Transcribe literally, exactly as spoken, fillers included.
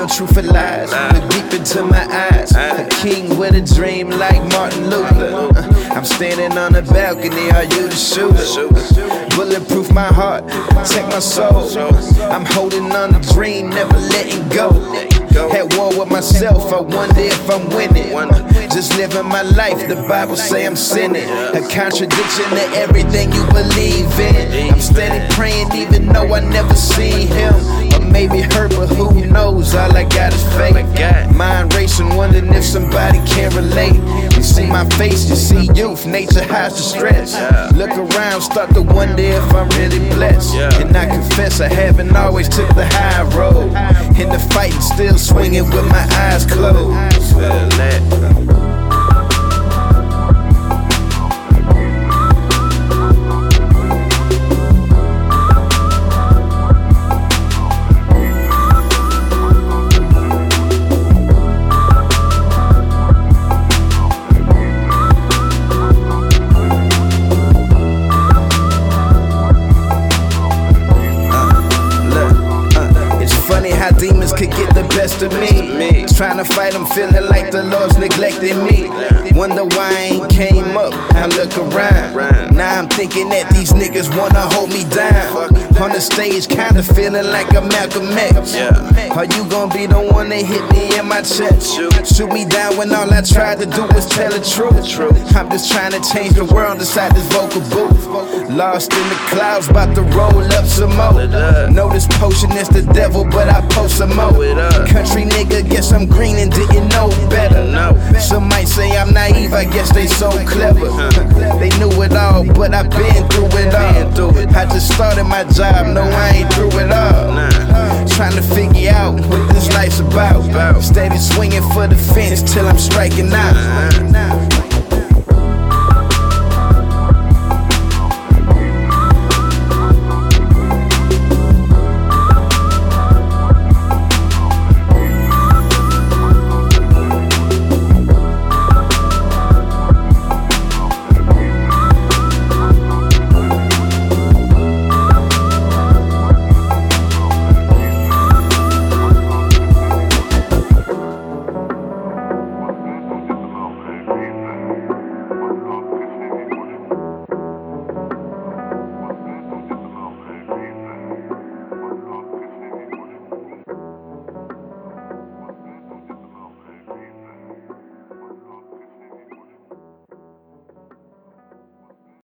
no truth or lies. Look deep into my eyes. A king with a dream like Martin Luther. Uh, I'm standing on the balcony, are you the shooter? Bulletproof my heart, protect my soul. I'm holding on to dream, never letting go. At war with myself, I wonder if I'm winning. Just living my life, the Bible say I'm sinning. A contradiction to everything you believe in. I'm steady praying even though I never seen him. Or maybe heard, but who knows, all I got is faith. Mind racing, wondering if somebody can relate. You see my face, you see youth, nature hides the stress. Look around, start to wonder if I'm really blessed. And I confess I haven't always took the high road. In the fight, still swinging with my eyes closed. How demons could get the best of me. Trying to fight them, feeling like the Lord's neglecting me. Wonder why I ain't came up, I look around. Now I'm thinking that these niggas wanna hold me down. On the stage, kinda feeling like a Malcolm X. Are you gonna be the one that hit me in my chest? Shoot me down when all I tried to do was tell the truth. I'm just trying to change the world inside this vocal booth. Lost in the clouds, about to roll up some more. Know this potion is the devil, but I post some more. Country nigga, guess I'm green and didn't know better. Some might say I'm naive, I guess they so clever. They knew it all, but I've been through it all. I just started my job, no I ain't through it all. Trying to figure out what this life's about. Steady swinging for the fence till I'm striking out.